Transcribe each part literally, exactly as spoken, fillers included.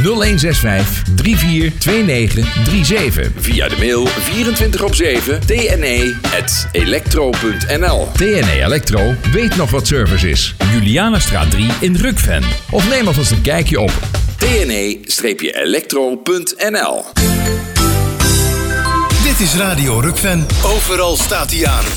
nul een zes vijf drie vier twee negen drie zeven. Via de mail vierentwintig op zeven t n e at electro punt n l. T N E Electro weet nog wat service is. Julianastraat drie in Rukven. Of neem alvast een kijkje op t n e electro punt n l. Dit is Radio Rukven. Overal staat hij aan.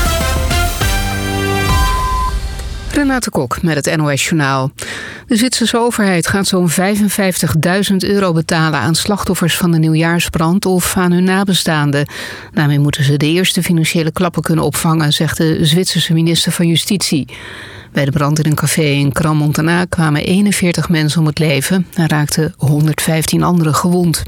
Renate Kok met het N O S-journaal. De Zwitserse overheid gaat zo'n vijfenvijftigduizend euro betalen aan slachtoffers van de nieuwjaarsbrand of aan hun nabestaanden. Daarmee moeten ze de eerste financiële klappen kunnen opvangen, zegt de Zwitserse minister van Justitie. Bij de brand in een café in Crans-Montana kwamen eenenveertig mensen om het leven en raakten honderdvijftien anderen gewond.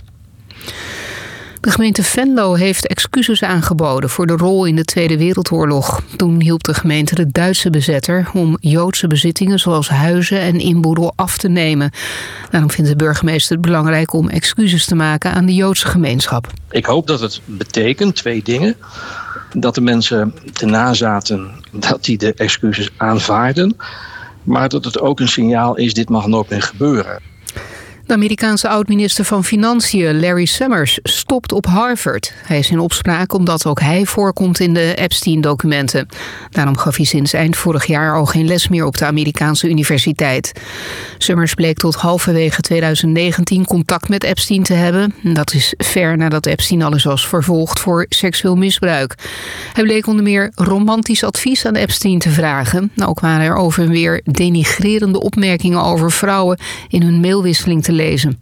De gemeente Venlo heeft excuses aangeboden voor de rol in de Tweede Wereldoorlog. Toen hielp de gemeente de Duitse bezetter om Joodse bezittingen zoals huizen en inboedel af te nemen. Daarom vindt de burgemeester het belangrijk om excuses te maken aan de Joodse gemeenschap. Ik hoop dat het betekent twee dingen. Dat de mensen de nazaten, dat die de excuses aanvaarden. Maar dat het ook een signaal is, dit mag nooit meer gebeuren. De Amerikaanse oud-minister van Financiën, Larry Summers, stopt op Harvard. Hij is in opspraak omdat ook hij voorkomt in de Epstein-documenten. Daarom gaf hij sinds eind vorig jaar al geen les meer op de Amerikaanse universiteit. Summers bleek tot halverwege twintig negentien contact met Epstein te hebben. Dat is ver nadat Epstein al eens was vervolgd voor seksueel misbruik. Hij bleek onder meer romantisch advies aan Epstein te vragen. Ook waren er over en weer denigrerende opmerkingen over vrouwen in hun mailwisseling te lezen.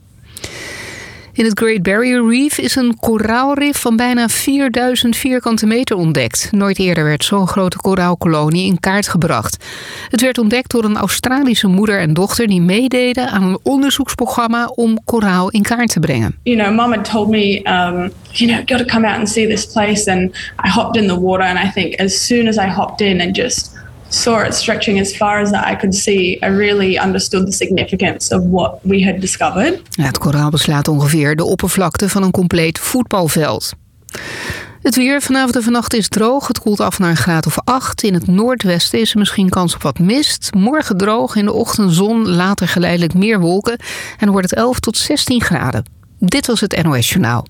In het Great Barrier Reef is een koraalrif van bijna vierduizend vierkante meter ontdekt. Nooit eerder werd zo'n grote koraalkolonie in kaart gebracht. Het werd ontdekt door een Australische moeder en dochter die meededen aan een onderzoeksprogramma om koraal in kaart te brengen. You know, Mom had told me, um, you know, got to come out and see this place, and I hopped in the water, and I think as soon as I hopped in and just saw it stretching as far as that I could see, I really understood the significance of what we had discovered. Ja, het koraal beslaat ongeveer de oppervlakte van een compleet voetbalveld. Het weer vanavond en vannacht is droog. Het koelt af naar een graad of acht. In het noordwesten is er misschien kans op wat mist. Morgen droog, in de ochtend zon, later geleidelijk meer wolken. En dan wordt het elf tot zestien graden. Dit was het N O S-journaal.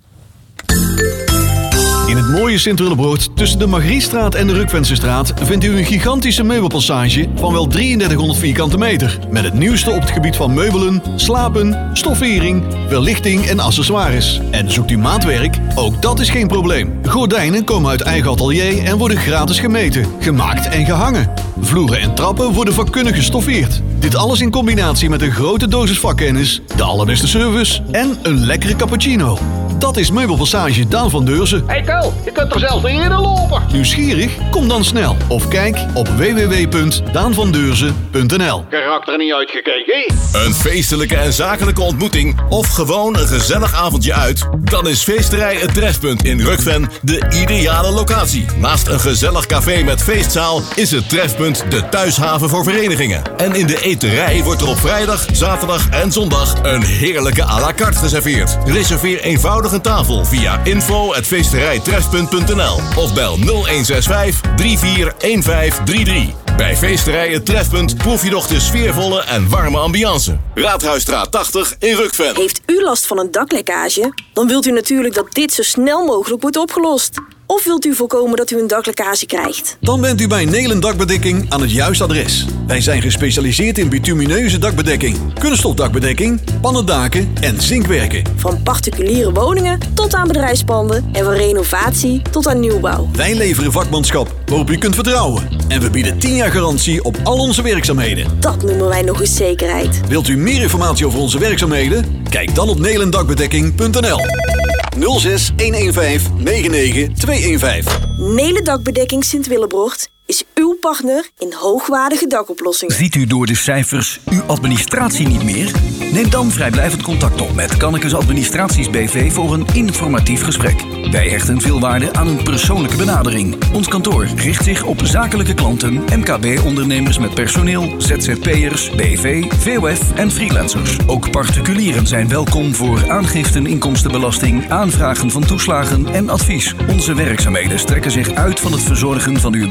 In het mooie Sint-Willebroord, tussen de Margriestraat en de Rukvensestraat, vindt u een gigantische meubelpassage van wel drieëndertighonderd vierkante meter. Met het nieuwste op het gebied van meubelen, slapen, stoffering, verlichting en accessoires. En zoekt u maatwerk? Ook dat is geen probleem. Gordijnen komen uit eigen atelier en worden gratis gemeten, gemaakt en gehangen. Vloeren en trappen worden vakkundig gestoffeerd. Dit alles in combinatie met een grote dosis vakkennis, de allerbeste service en een lekkere cappuccino. Dat is Meubelpassage Daan van Deurzen. Hey Ko, je kunt er zelfs niet in lopen. Nieuwsgierig? Kom dan snel. Of kijk op w w w punt daan van deurzen punt n l. Karakter niet uitgekeken. Een feestelijke en zakelijke ontmoeting of gewoon een gezellig avondje uit? Dan is Feesterij Het Trefpunt in Rukven de ideale locatie. Naast een gezellig café met feestzaal is het Trefpunt de thuishaven voor verenigingen. En in de eterij wordt er op vrijdag, zaterdag en zondag een heerlijke à la carte geserveerd. Reserveer eenvoudig een tafel via info at feesterijtrefpunt punt n l of bel nul een zes vijf drie vier een vijf drie drie. Bij Feesterij Het Trefpunt proef je nog de sfeervolle en warme ambiance. Raadhuisstraat tachtig in Rukven. Heeft u last van een daklekkage? Dan wilt u natuurlijk dat dit zo snel mogelijk wordt opgelost. Of wilt u voorkomen dat u een daklekkage krijgt? Dan bent u bij Nelen Dakbedekking aan het juiste adres. Wij zijn gespecialiseerd in bitumineuze dakbedekking, kunststofdakbedekking, pannendaken en zinkwerken. Van particuliere woningen tot aan bedrijfspanden en van renovatie tot aan nieuwbouw. Wij leveren vakmanschap waarop u kunt vertrouwen. En we bieden tien jaar garantie op al onze werkzaamheden. Dat noemen wij nog eens zekerheid. Wilt u meer informatie over onze werkzaamheden? Kijk dan op nelendakbedekking punt n l. nul zes een een vijf negen negen twee een vijf. Nelen Dakbedekking Sint-Willebroord is uw partner in hoogwaardige dakoplossingen. Ziet u door de cijfers uw administratie niet meer? Neem dan vrijblijvend contact op met Kannekes Administraties B V voor een informatief gesprek. Wij hechten veel waarde aan een persoonlijke benadering. Ons kantoor richt zich op zakelijke klanten, M K B-ondernemers met personeel, Z Z P'ers, B V, V O F en freelancers. Ook particulieren zijn welkom voor aangiften inkomstenbelasting, aanvragen van toeslagen en advies. Onze werkzaamheden strekken zich uit van het verzorgen van uw boekhouding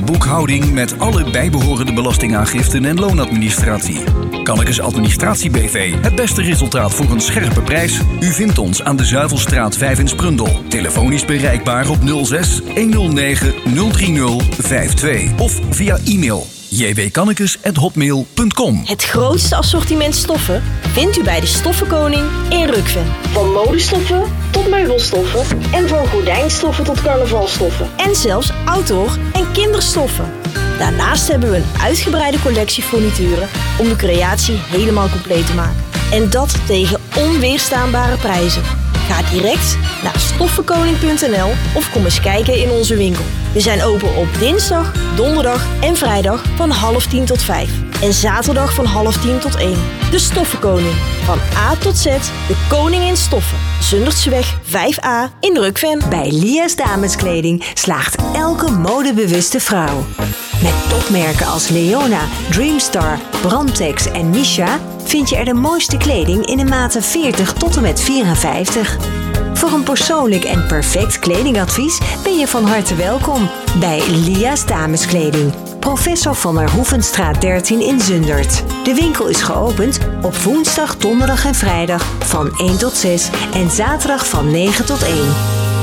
boekhouding met alle bijbehorende belastingaangiften en loonadministratie. Kannekes Administratie B V. Het beste resultaat voor een scherpe prijs. U vindt ons aan de Zuivelstraat vijf in Sprundel. Telefonisch bereikbaar op nul zes honderdnegen nul drie nul vijf twee of via e-mail j w kannekes at hotmail punt com. Het grootste assortiment stoffen vindt u bij de Stoffenkoning in Rukven. Van modestoffen tot meubelstoffen en van gordijnstoffen tot carnavalstoffen. En zelfs outdoor- en kinderstoffen. Daarnaast hebben we een uitgebreide collectie furnituren om de creatie helemaal compleet te maken. En dat tegen onweerstaanbare prijzen. Ga direct naar stoffenkoning punt n l of kom eens kijken in onze winkel. We zijn open op dinsdag, donderdag en vrijdag van half tien tot vijf. En zaterdag van half tien tot één. De Stoffenkoning. Van A tot Z, de koning in stoffen. Zundertseweg vijf a in Rukven. Bij Lia's Dameskleding slaagt elke modebewuste vrouw. Met topmerken als Leona, Dreamstar, Brandtex en Misha vind je er de mooiste kleding in de maten veertig tot en met vierenvijftig. Voor een persoonlijk en perfect kledingadvies ben je van harte welkom bij Lia's Dameskleding. Professor van der Hoevenstraat dertien in Zundert. De winkel is geopend op woensdag, donderdag en vrijdag van één tot zes en zaterdag van negen tot één.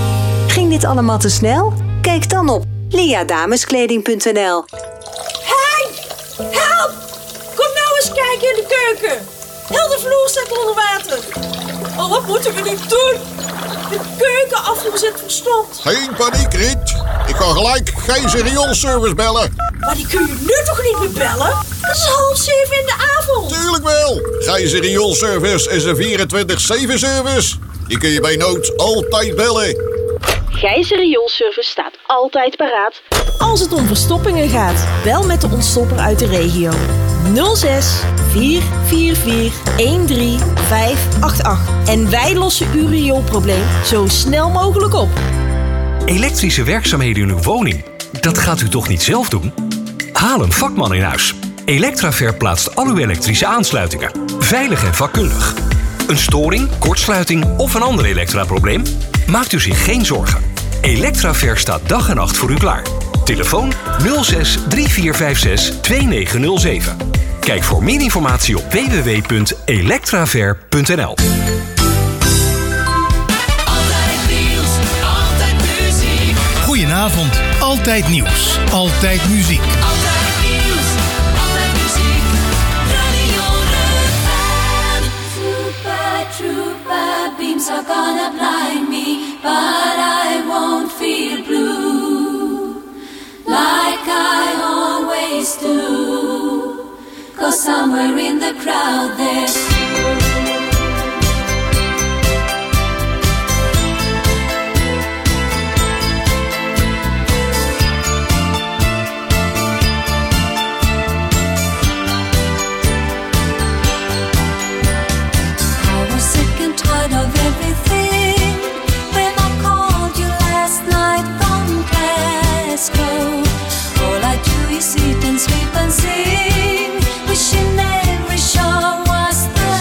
Ging dit allemaal te snel? Kijk dan op lia dameskleding punt n l. Hey! Help! Kom nou eens kijken in de keuken. Heel de vloer staat onder water. Oh, wat moeten we nu doen? De keukenafvoer zit verstomd. Geen paniek, Riet. Ik kan gelijk Gijzer rioolservice bellen. Maar die kun je nu toch niet meer bellen? Het is half zeven in de avond. Tuurlijk wel. Gijzer rioolservice is een vierentwintig zeven service. Die kun je bij nood altijd bellen. Gijzer Rioolservice staat altijd paraat als het om verstoppingen gaat. Bel met de ontstopper uit de regio. nul zes vier vier vier een drie vijf acht acht. En wij lossen uw rioolprobleem zo snel mogelijk op. Elektrische werkzaamheden in uw woning? Dat gaat u toch niet zelf doen? Haal een vakman in huis. Electraver plaatst al uw elektrische aansluitingen. Veilig en vakkundig. Een storing, kortsluiting of een ander elektraprobleem? Maakt u zich geen zorgen. Electraver staat dag en nacht voor u klaar. Telefoon nul zes drie vier vijf zes twee negen nul zeven. Kijk voor meer informatie op w w w punt electraver punt n l. Goedenavond. Altijd nieuws. Altijd muziek. Altijd nieuws. Altijd muziek. Radio Rukven. Super trooper beams are gonna blind me, but I won't feel blue like I always do. 'Cause somewhere in the crowd there's of everything when I called you last night from Glasgow. All I do is eat and sleep and sing, wishing every show was the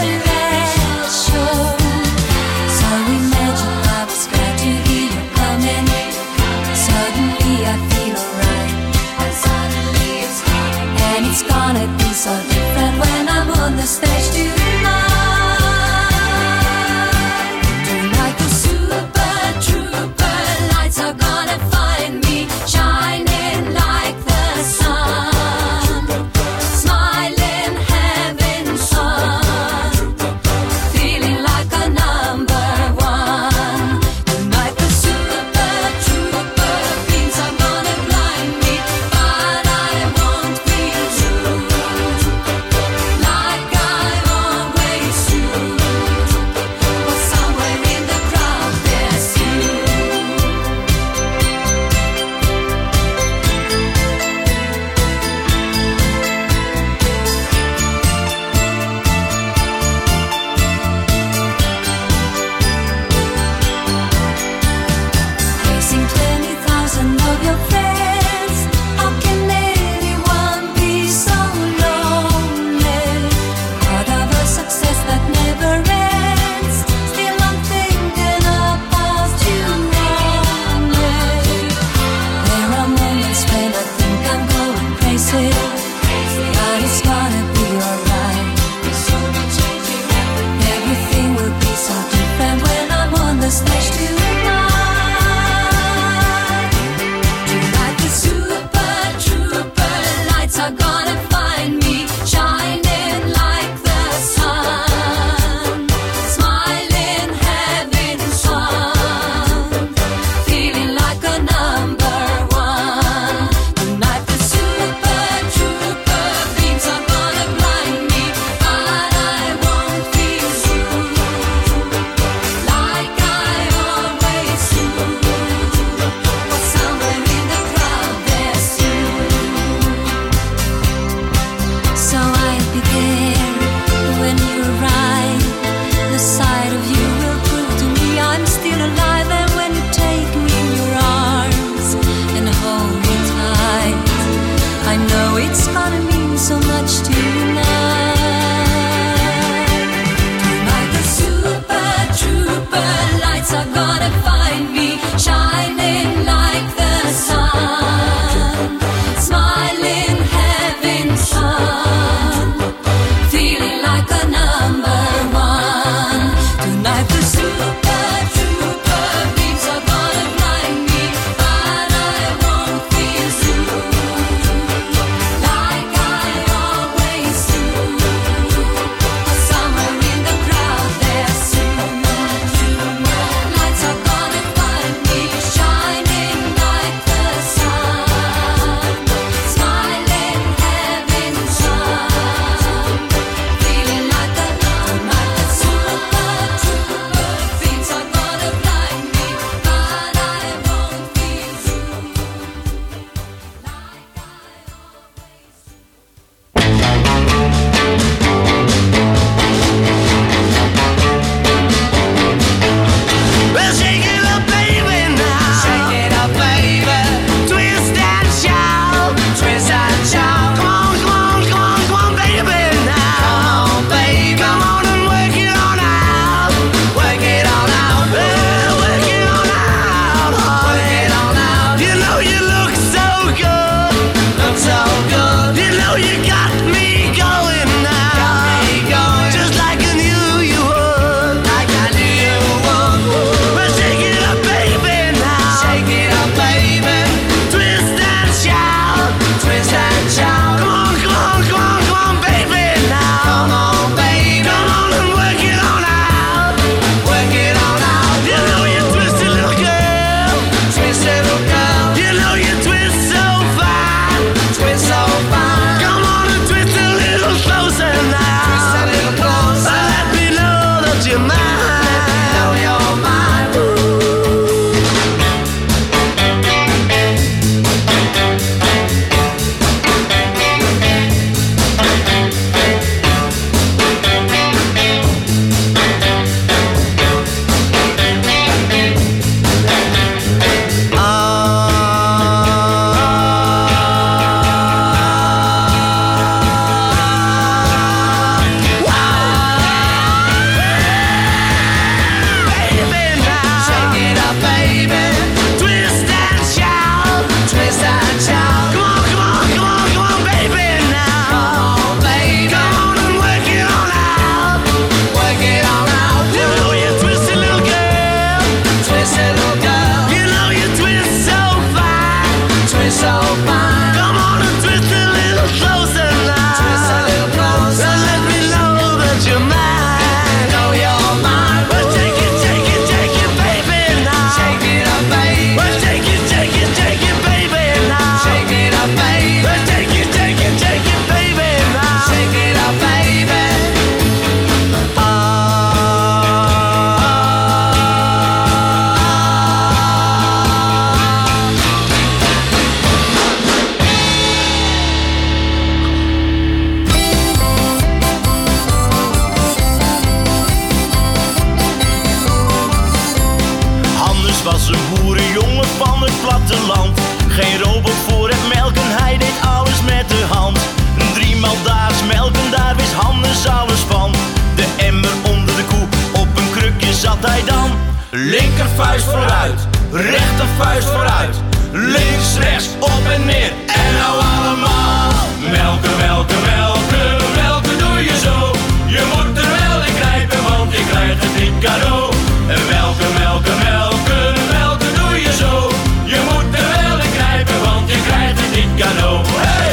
gaat hij dan? Linkervuist vooruit, rechtervuist vooruit. Links, rechts, op en neer. En nou allemaal. Melken, melken, melken, melken doe je zo. Je moet er wel in grijpen, want je krijgt het niet cadeau. En melken, melken, melken, melken doe je zo. Je moet er wel in grijpen, want je krijgt het niet cadeau. Hey!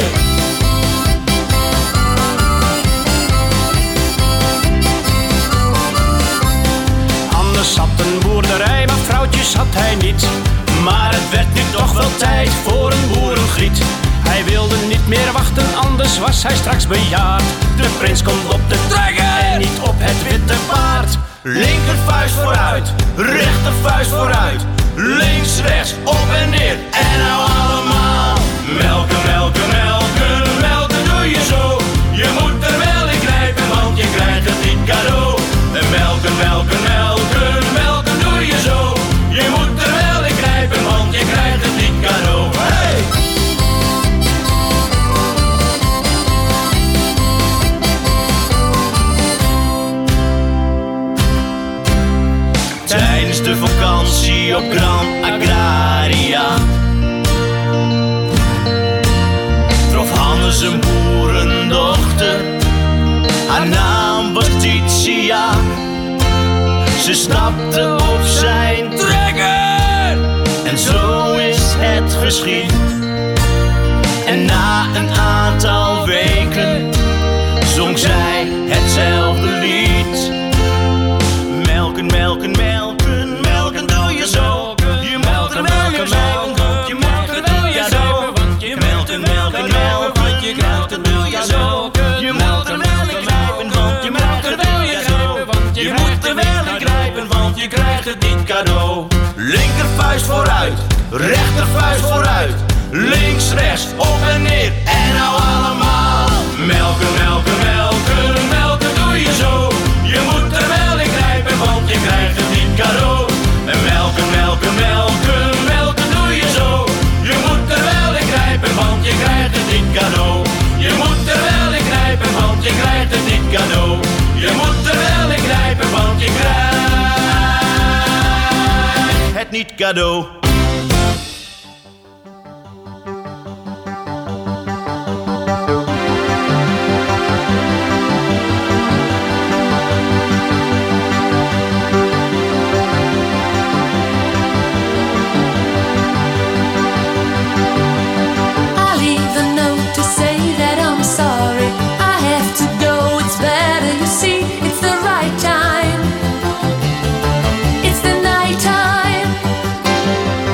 Anders zat een boerderij, maar vrouwtjes had hij niet. Maar het werd nu toch wel tijd voor een boerengriet. Hij wilde niet meer wachten, anders was hij straks bejaard. De prins komt op de trekker en niet op het witte paard. Linkervuist vooruit, rechtervuist vooruit. Links, rechts, op en neer. En nou allemaal. Melken, melken, melken, melken doe je zo. Je moet er wel in grijpen, want je krijgt het niet cadeau. En melken, melken, melken, melken doe je zo. Je moet er wel in grijpen, want je krijgt het niet cadeau. Hey! Tijdens de vakantie op Gran Agraria trof Hannes een boerendochter. Haar naam was Titia. Ze stapte op zijn trekker en zo is het geschied. En na een aantal weken zong zij hetzelfde lied. Melken, melken, melken, melken doe je zo. Je moet er wel in grijpen, want je moet er wel in grijpen, want je melken, melken, melken, want je krijgt het doe je zo. Je moet er wel in grijpen, want je krijgt het wel in grijpen, want je moet er wel in grijpen, want je krijgt het niet cadeau. Linkervuist vooruit, rechtervuist vooruit. Links, rechts, op en neer. En nou allemaal. Melken, melken, melken, melken doe je zo. Je moet er wel in grijpen, want je krijgt het niet cadeau. En melken, melken, melken, melken doe je zo. Je moet er wel in grijpen, want je krijgt het niet cadeau. Je moet er wel in grijpen, want je krijgt het niet cadeau. Je moet er wel in grijpen, want je krijgt het niet cadeau. Right time. It's the night time.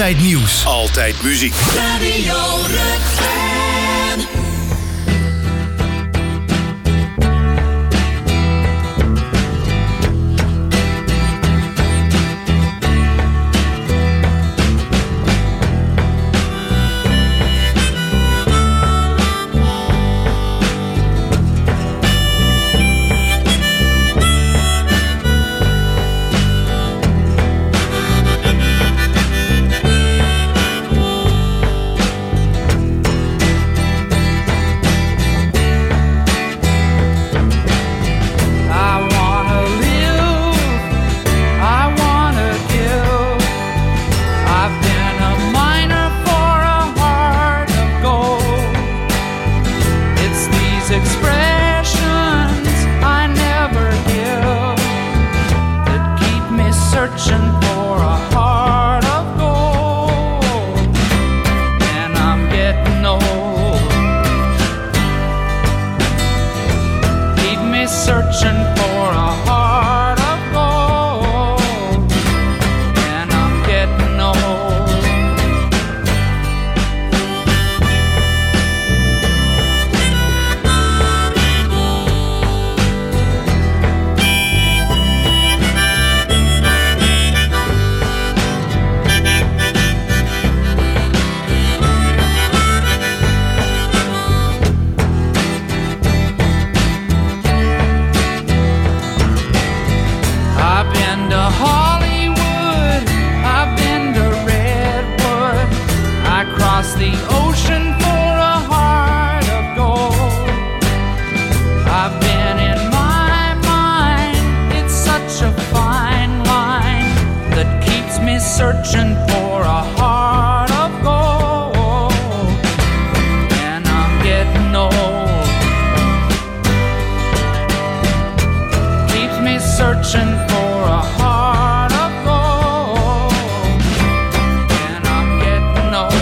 Altijd nieuws. Altijd muziek. Radio Rukven. Searching for a heart of gold, and I'm getting old. Keeps me searching for a heart of gold, and I'm getting old.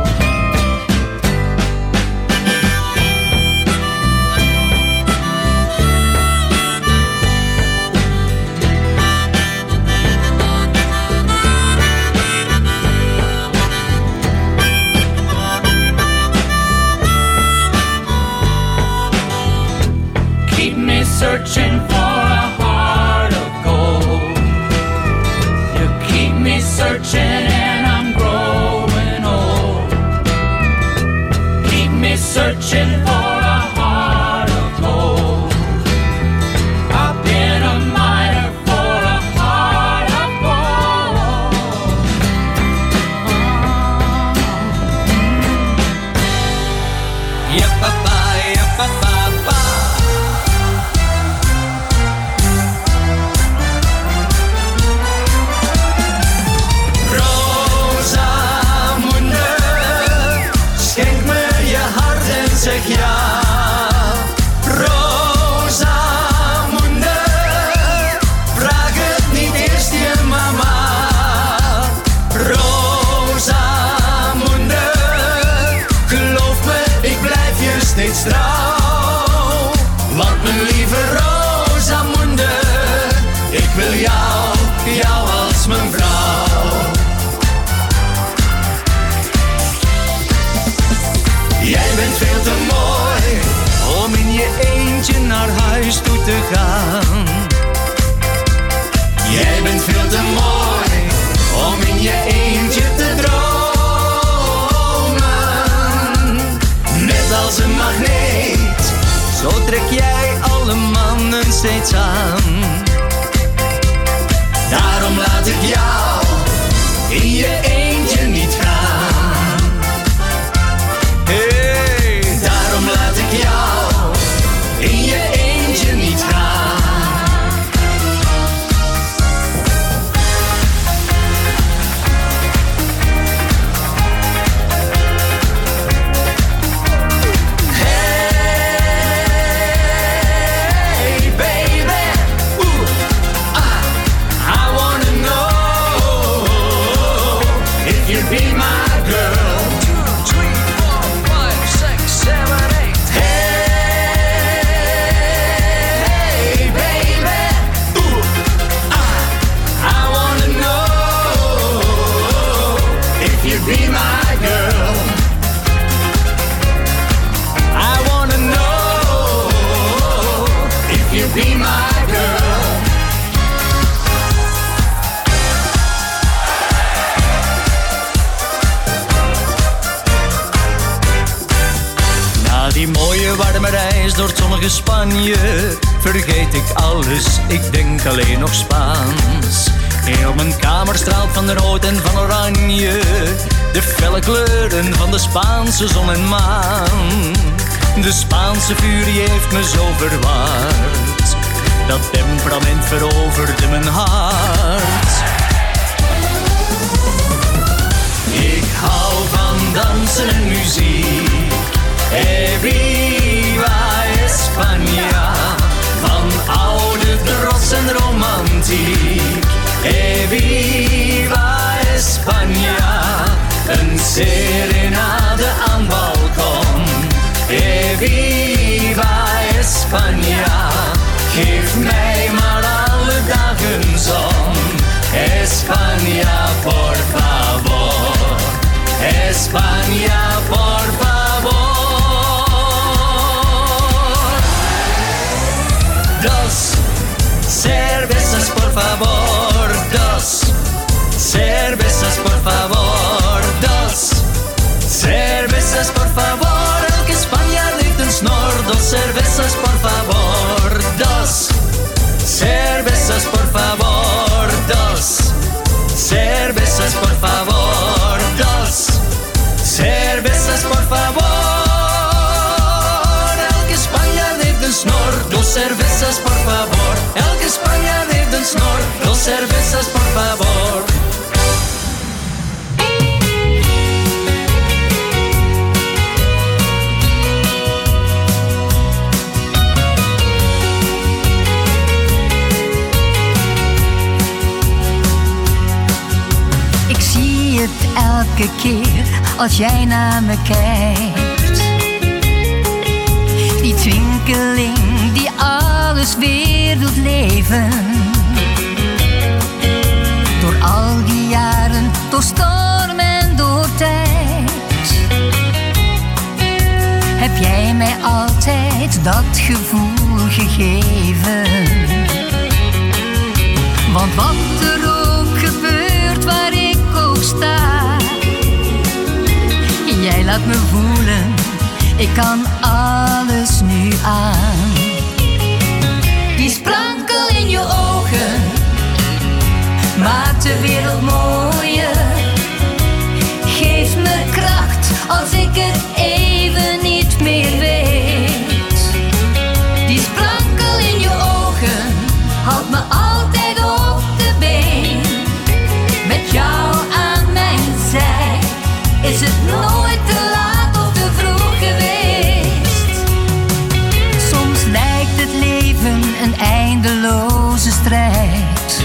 Searching for a heart of gold. You keep me searching and I'm growing old. Keep me searching for a heart of gold. I've been a miner for a heart of gold. Oh. Yep-a-ba, yep-a-ba. Zeg ja, Rosamunde, vraag het niet eerst je mama. Rosamunde, geloof me, ik blijf je steeds trouw. Want mijn lieve Rosamunde, ik wil jou, jou als mijn vrouw. Jij bent veel te mooi om in je eentje naar huis toe te gaan. Jij bent veel te mooi om in je eentje te dromen. Net als een magneet, zo trek jij alle mannen steeds aan. Daarom laat ik jou in je eentje niet gaan. Laat ik jou in je eentje niet gaan. mooie warme reis door het zonnige Spanje vergeet ik alles, ik denk alleen nog Spaans. Heel mijn kamer straalt van rood en van oranje, de felle kleuren van de Spaanse zon en maan. De Spaanse furie heeft me zo verward, dat temperament veroverde mijn hart. Ik hou van dansen en muziek, eh viva España, van oude trots en romantiek. Eh viva España, een serenade aan balkon. Eh viva España, geef mij maar alle dagen zon. España, por favor. España, por favor. Dos cervezas, por favor. Dos cervezas, por favor. Dos cervezas, por favor. Elke Spanjaard heeft een snor. Dos cervezas, por favor. Dos cervezas, por favor. Dos cervezas, por favor. Dos cervezas, por favor. Elke Spanjaard heeft een snor. Dos cervezas, por favor. Elke Spanjaard heeft een snor. Dos cervezas, por favor. Ik zie het elke keer als jij naar me kijkt. Die twinkeling die alles weer doet leven. Door al die jaren, door storm en door tijd, heb jij mij altijd dat gevoel gegeven. Want wat er ook gebeurt, waar ik ook sta, jij laat me voelen, ik kan alles nu aan. Die sprankel in je ogen maakt de wereld mooier. Geeft me kracht als ik het even niet meer weet. Die sprankel in je ogen houdt me altijd op de been. Met jou aan mijn zij is het nooit te laat of te vroeg geweest. Soms lijkt het leven een eindeloze strijd,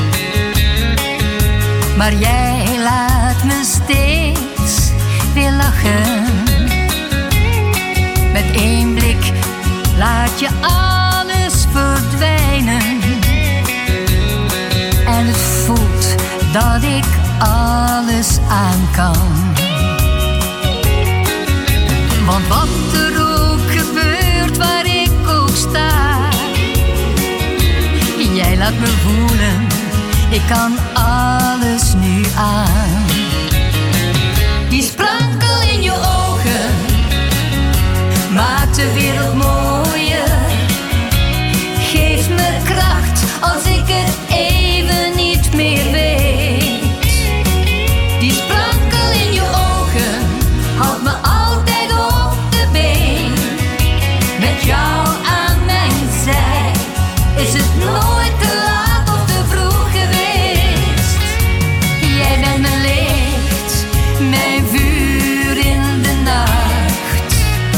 maar jij laat me steeds weer lachen. Met één blik laat je alles verdwijnen. En het voelt dat ik alles aan kan. Want wat er ook gebeurt, waar ik ook sta, jij laat me voelen, ik kan alles nu aan. Die sprankel in je ogen maakt de wereld mooier. Geeft me kracht als ik het even niet meer weet. Die sprankel in je ogen houdt me altijd op de been. Met jou aan mijn zij is het nooit te laat of te vroeg geweest. Jij bent mijn licht, mijn vuur in de nacht.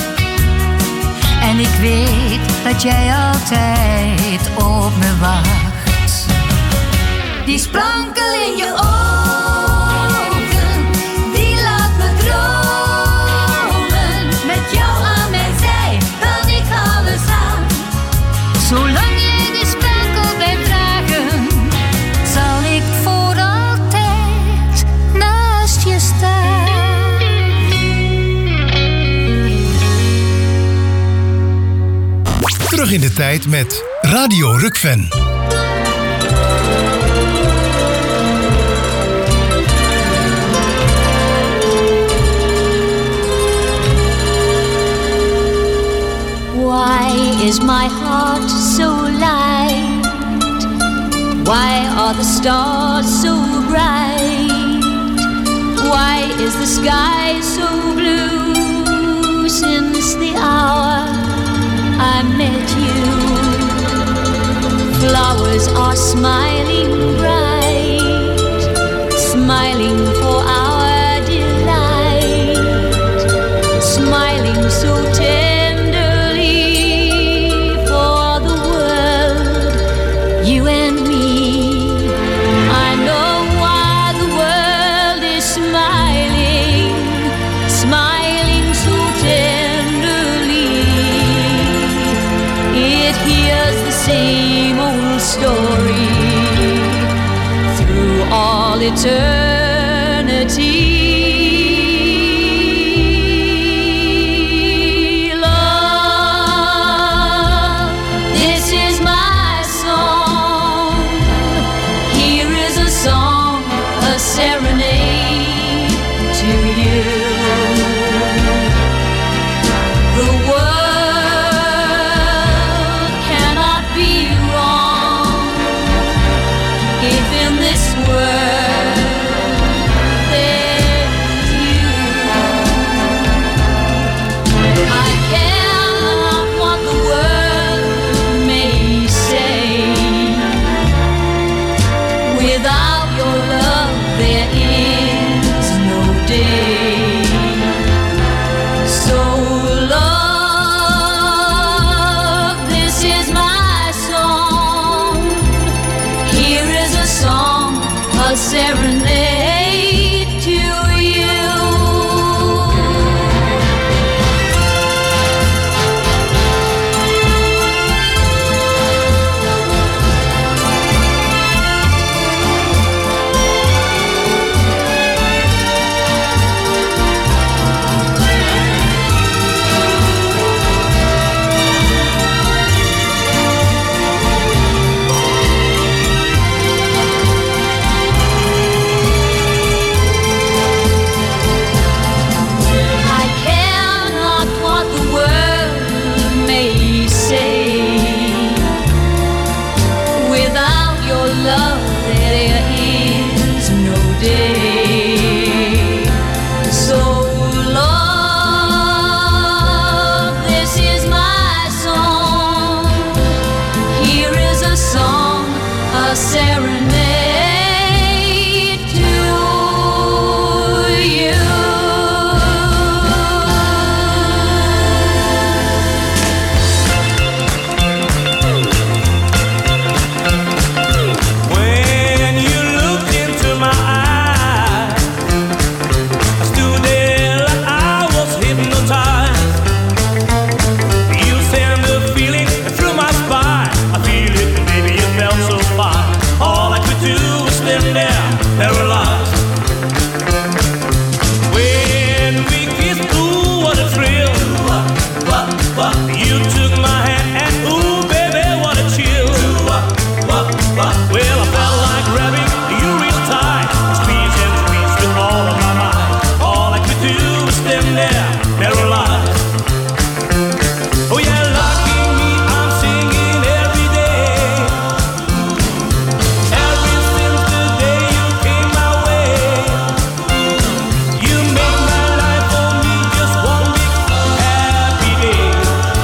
En ik weet dat jij altijd op me wacht. Die sprankel in je ogen, die laat me dromen. Met jou aan mijn zij kan ik alles aan. Zolang jij die sprankel blijft dragen, zal ik voor altijd naast je staan. Terug in de tijd met Radio Rukven. is my heart so light? Why are the stars so bright? Why is the sky so blue? Since the hour I met you, flowers are smiling bright, smiling for our delight, smiling so tenderly for the world, you and me. I know why the world is smiling, smiling so tenderly. It hears the same old story through all eternity. Love, this is my song. Here is a song, a serenade to you. The world cannot be wrong if in this world there's you. I care not what the world may say. Without your love there is no day. So love, this is my song. Here is a song, a serenade to you. I care not what the world may say. Without your love there is no day. So love, this is my song. Here is a song, a serenade to you. When you looked into my eyes, I stood there like I was hypnotized. You send the feeling through my spine. I feel it, baby, it felt so fine. All I could do was stand there, paralyzed. When we kissed, ooh, what a thrill. You took my hand and ooh, baby, what a chill. Well, I felt like grabbing you real tight, squeeze and squeeze with all of my might. All I could do was stand there, paralyzed. Oh yeah, lucky me, I'm singing every day. Ever since the day you came my way, you made my life for me just one big happy day.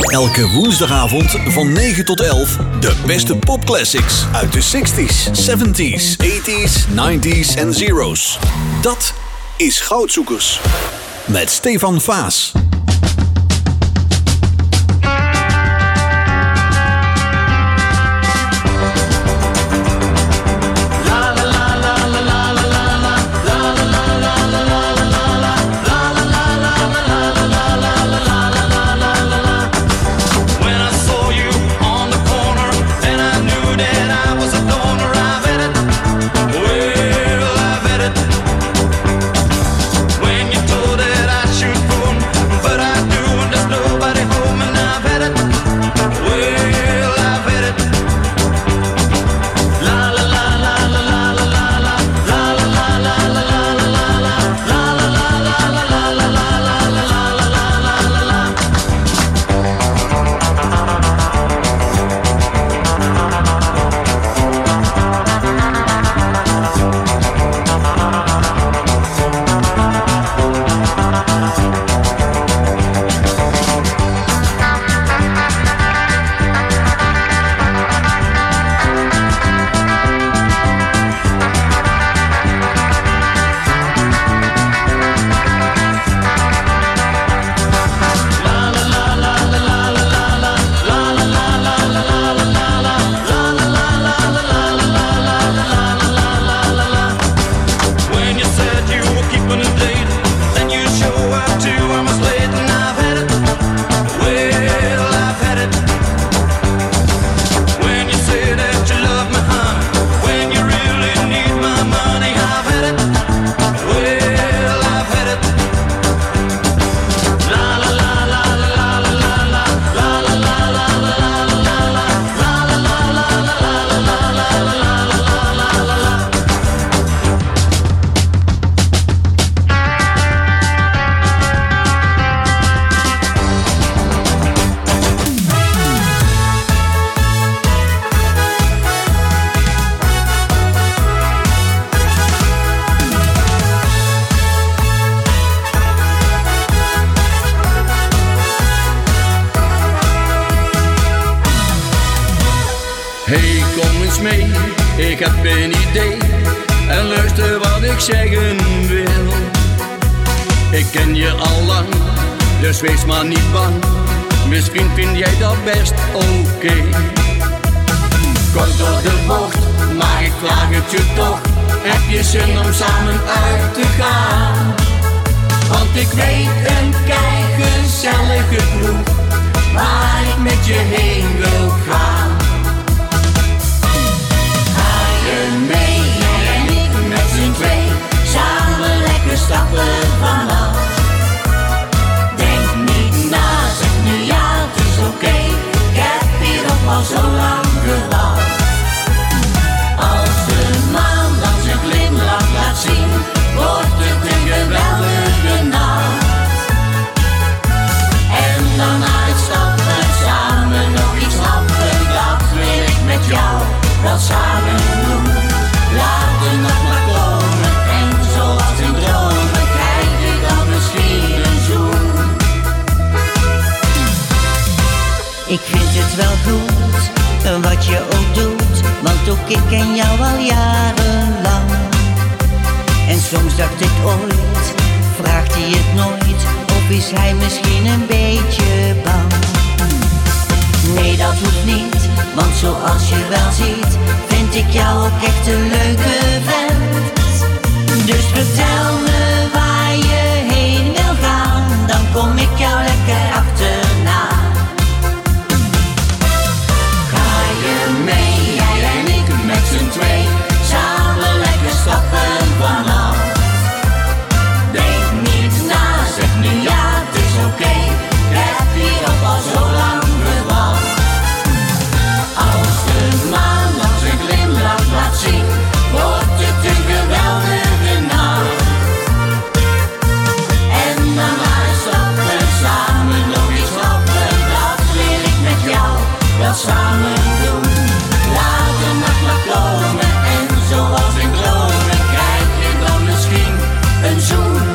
Elke woensdagavond van negen tot elf de beste popclassics uit de zestig's, zeventig's, tachtig's, ninetig's en zero's. Dat is Goudzoekers met Stefan Vaas. Hey, kom eens mee, ik heb een idee. En luister wat ik zeggen wil. Ik ken je al lang, dus wees maar niet bang. Misschien vind jij dat best oké. Okay. Kort door de bocht, maar ik vraag het je toch. Heb je zin om samen uit te gaan? Want ik weet een keigezellige kroeg waar ik met je heen wil gaan. Mee, jij en ik met z'n twee, samen lekker stappen vanaf. Denk niet na, zeg nu ja, het is oké, okay. Ik heb hierop al zo lang gewacht. Als de maan dan zijn glimlach laat zien, wordt het een geweldige nacht. En dan uitstappen, samen nog iets happen, dat wil ik met jou wel samen doen. Laat de nacht maar komen en zoals in dromen krijg je dan misschien een zoen. Ik vind het wel goed, wat je ook doet, want ook ik ken jou al jarenlang. En soms dacht ik ooit, vraagt hij het nooit, of is hij misschien een beetje bang? Nee, dat hoeft niet, want zoals je wel ziet, vind ik jou ook echt een leuke vent. Dus vertel me waar je heen wil gaan, dan kom ik jou lekker achterna. Ga je mee, jij en ik met z'n twee, samen lekker stappen vanaf. Denk niet na, zeg nu ja, het is oké, okay. Ik heb hierop al zo lang gewacht. Als de maan dan zijn glimlach laat zien, wordt het een geweldige nacht. En dan uitstappen, samen nog iets happen, dat wil ik met jou wel samen doen. Laat de nacht maar komen en zoals in dromen krijg je dan misschien een zoen.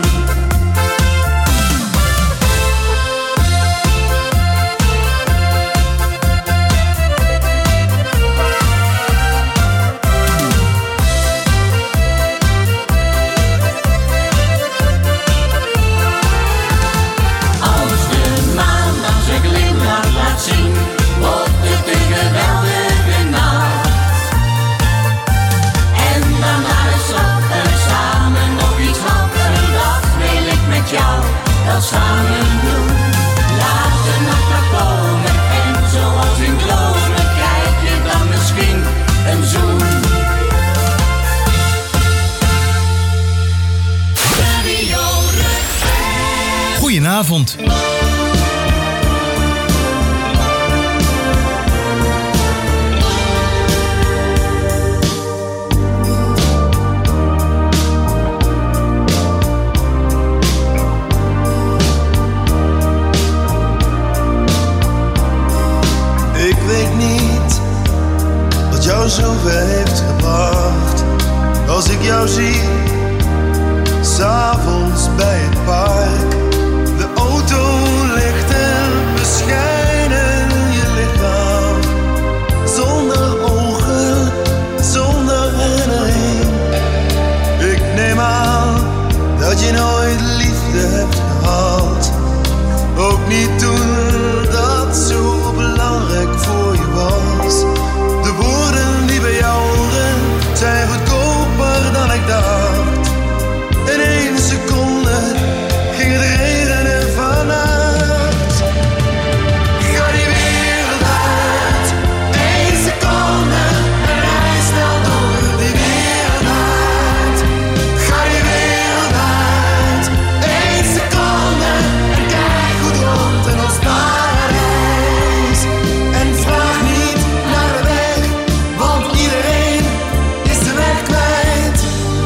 zover heeft gebracht. Als ik jou zie, 's'avonds bij het park. De auto ligt en beschijnen je lichaam. Zonder ogen, zonder herinnering. Ik neem aan dat je nooit liefde hebt gehad. Ook niet toen dat zo belangrijk voor je was. De woorden die bij jou horen zijn goedkoper dan ik dacht. In één seconde ging het regenen vannacht. Ga die wereld uit, één seconde en rij snel door die wereld uit. Ga die wereld uit, één seconde en kijk goed rond in ons paradijs. En vraag niet naar de weg, want iedereen is de weg kwijt.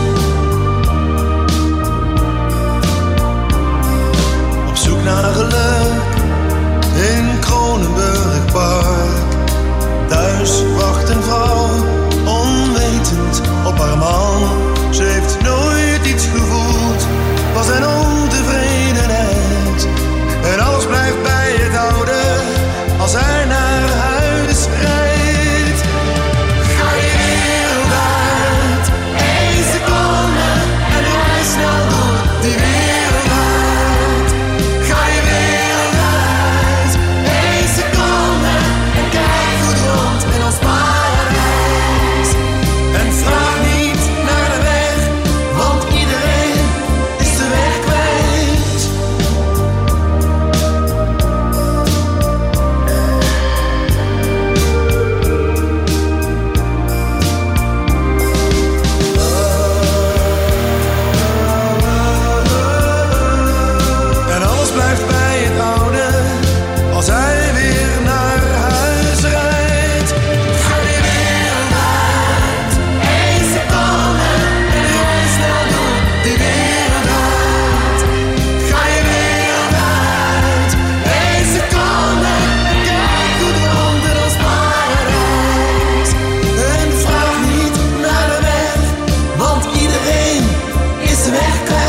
Op zoek naar geluk in Kronenburg Park. Thuis wacht een vrouw, onwetend op haar man. Ze heeft nooit iets gevoeld, was een ontevredenheid. En alles blijft bij het oude, als hij naar huis rijdt. Ga je wereld uit, één seconde en rij snel door die wereld uit. Ga je wereld uit, één seconde en kijk goed rond in ons paradijs. En vraag niet naar de weg, want iedereen is de weg kwijt. En alles blijft bij het oude, als hij weer naar huis rijdt. Ga die wereld uit, één seconde en rij snel door die wereld uit. Ga je wereld uit, één seconde en kijk goed rond in ons paradijs. En vraag niet naar de weg, want iedereen is de weg kwijt.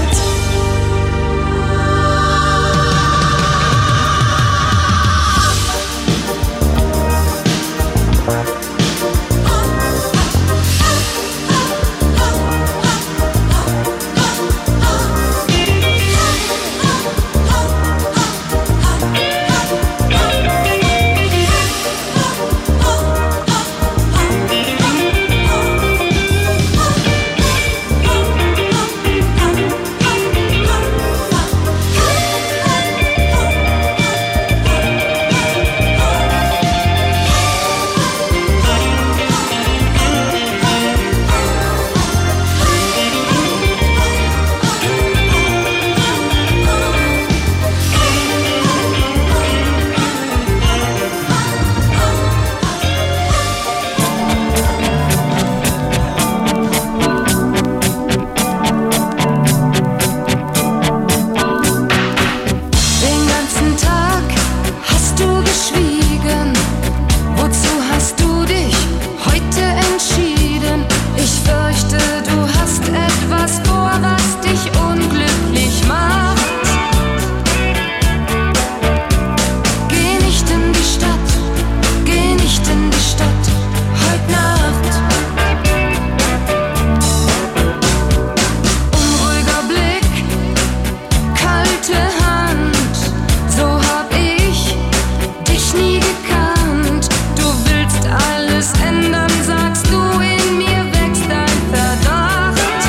Den ganzen Tag hast du geschwiegen. Wozu hast du dich heute entschieden? Ich fürchte, du hast etwas vor, was dich unglücklich macht. Geh nicht in die Stadt, geh nicht in die Stadt, heute Nacht. Unruhiger Blick, kalte Hand, so hab ich dich nie gekannt. Du willst alles ändern, sagst du, in mir wächst ein Verdacht.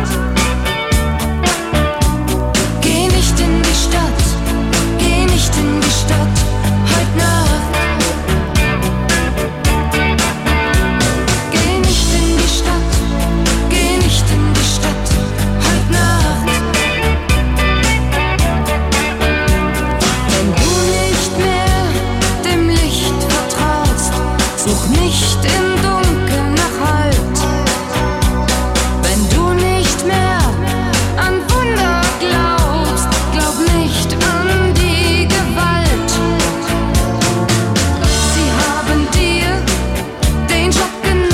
Geh nicht in die Stadt, geh nicht in die Stadt, heute Nacht. Geh nicht in die Stadt, geh nicht in die Stadt, heute Nacht. Wenn du nicht mehr dem Licht vertraust, such nicht im Dunkeln nach Halt. Wenn du nicht mehr an Wunder glaubst, glaub nicht an die Gewalt. Sie haben dir den Job genommen.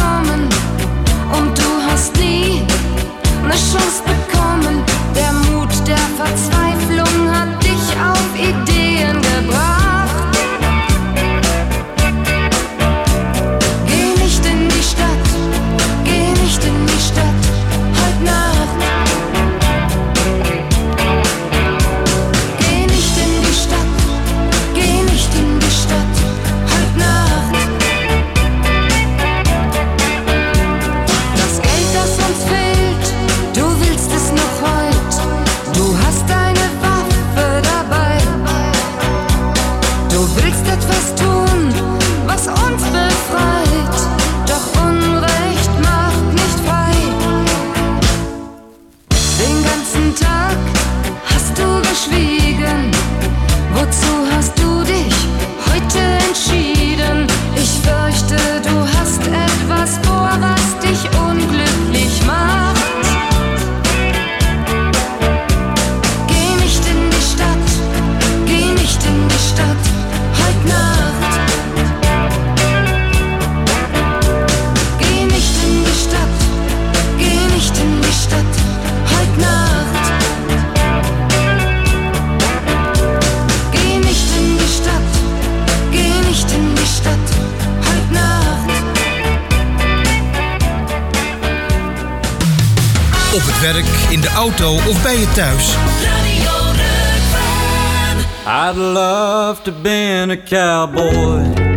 Op het werk, in de auto of bij je thuis. Radio Rukven. I'd love to been a cowboy